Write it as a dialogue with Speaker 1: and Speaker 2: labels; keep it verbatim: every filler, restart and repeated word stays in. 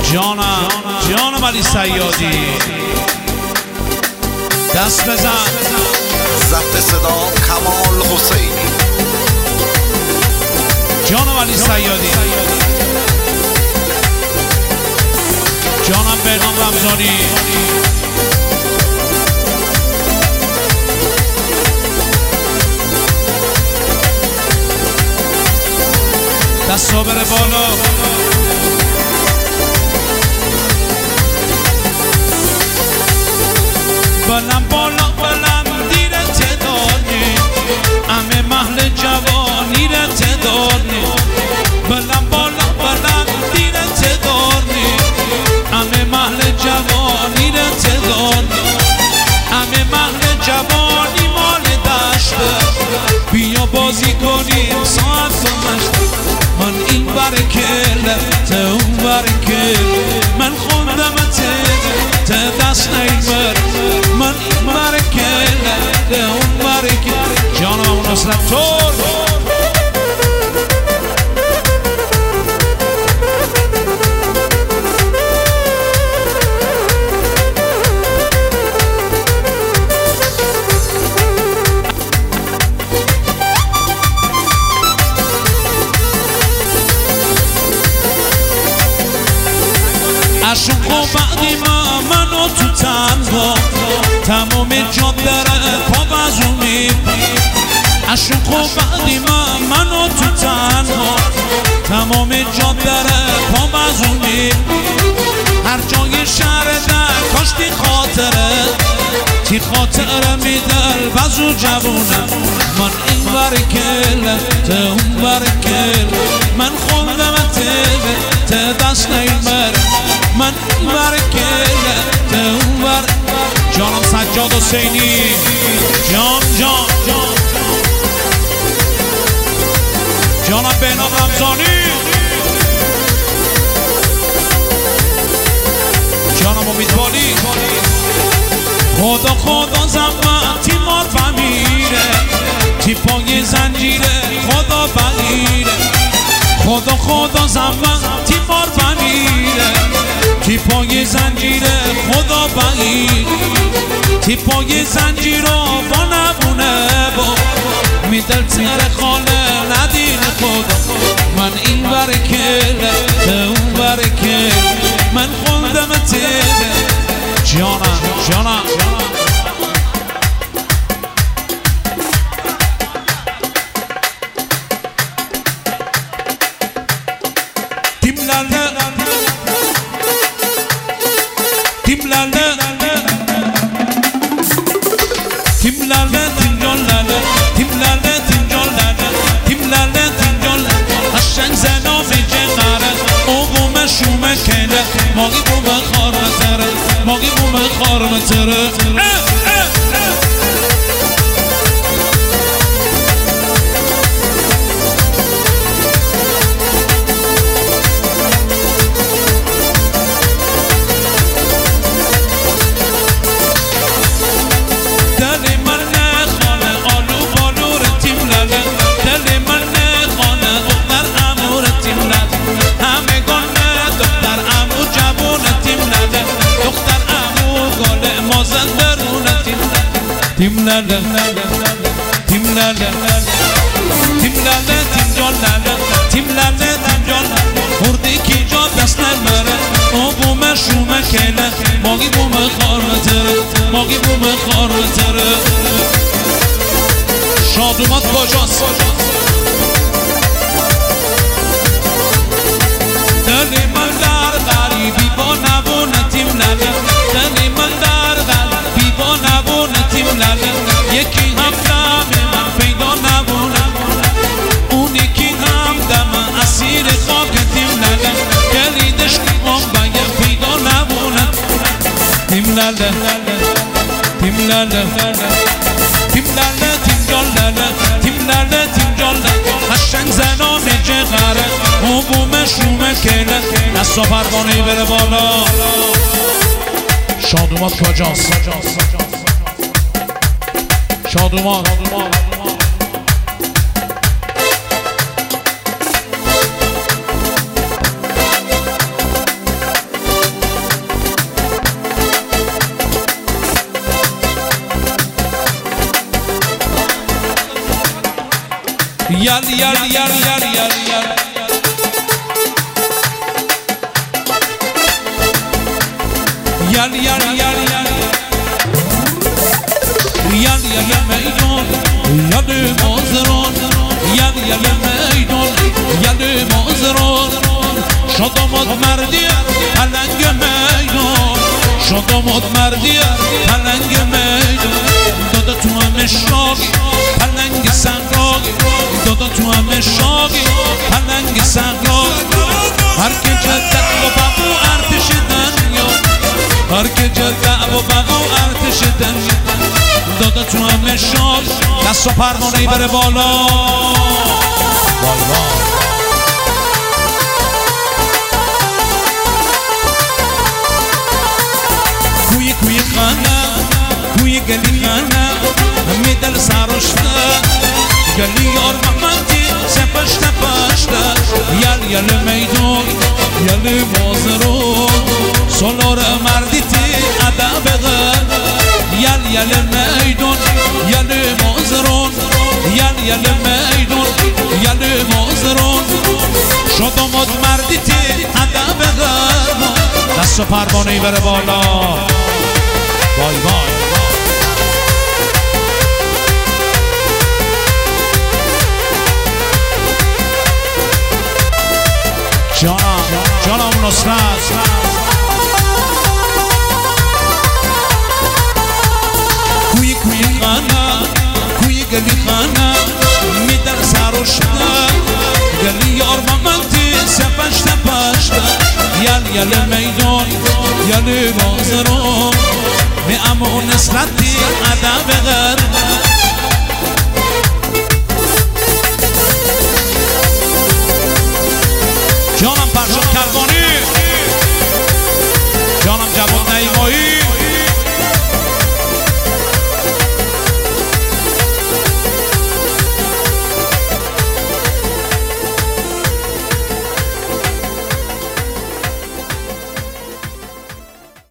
Speaker 1: جانم جانم علی صیادی دست بزن
Speaker 2: ضبط صدا کمال حسینی
Speaker 1: جانم علی صیادی جانم بهنام رمضانی دستا بره بالا بلند بالا بلند دیر تدانی همه محل جوانی را تدانی بلند بالا بلند دیر تدانی همه محل جوانی را تدانی همه محل جوانی مال دشته بیا بازی کنیم ساعت کنشت من این برکل تا اون برکل من خوندم ته ته دست نیمر من این برکل تا اون برکل جانم اون اسلام طور عشق و بعدی ما منو تو تنها تمام جاده را پابزونی عشق و بعدی ما منو تو تنها تمام جاده را پابزونی هر جای شهر در کاشتی خاطره تی خاطره میدل بزو جوونه من این برکل تا اون برکل من خوندم ته ته دست نیمر من این برکل ته اون بر جانم سجاد حسینی جان جان جان جانم بهنام رمضانی جانم امیدوالی خدا خدا زمان تیمار فمیره تی پای زنجیره خدا بغیره خدا خدا زمان تیمار فمیره تی پای زنجیره خدا بغیره تی پای زنجیره با نبونه با میدل تیر خاله ندین خدا من این برکل تا اون برکل من خوندم تیره جانم جانم تیم لاله تیم لاله تیم لاله تیم جان لاله تیم لاله تیم جان لاله تیم لاله تیم جان قشنگ زنا میجه قره اوقوم شومه کنه ماگی بوم خارمتره ماگی بوم خارمتره تیم لاله تیم لاله تیم لاله تیم جان لاله تیم لاله تیم جان خوردی کی جان دست نمره او بوم شومه کنه ماگی بوم خارمتره ماگی بوم خارمتره شادومات کجاست دل من در غریبی با نبونه تیم لاله دل من در غریبی با نبونه تیم لاله یکی هم دم من پیدا نبونه اون یکی هم دم اسیر خاک تیم لاله کلیدش کام بگه پیدا نبونه تیم لاله تیم لاله تیم لاله تیم جان لاله تیم لاله تیم جان لاله قشنگ زنا میجه قره او بوم شومه کنه دستا پروانه‌ای بره بالا شادومات کجاست شادومات یال یال یال یال یال یال یال یال یال یال یال یال میدون یال مازرون یال یال میدون یال مازرون شدامت مردی پلنگ میدون شدامت مردی پلنگ میدون دادا تو همه شاقی پلنگ سنگاقی دادا تو همه شاقی پلنگ سنگاقی هر که جده و بابو ارتش دنیا هر که جده و بابو ارتش دنیا دادا تو همه شاق دست و پروانه‌ای بره بالا وای وای کوی کوی خانه کوی گلی خانه همی دل سرشته گلی یار محمدی سپشته پشته یل یل میدون یل بازرون سالار مردی تی ادب غر یل یل میدون یل بازرون یل یل میدون یل بازرون شدامت مردی تی ادب غر دست و پروانه‌ای بره بالا وای وای جانم جانم نصرت کوی کوی خانه کوی گلی خانه می در سرشته گلی یار محمدی سپشته پشته یل یل میدون یل بازرون می امو نصرتی ادب غر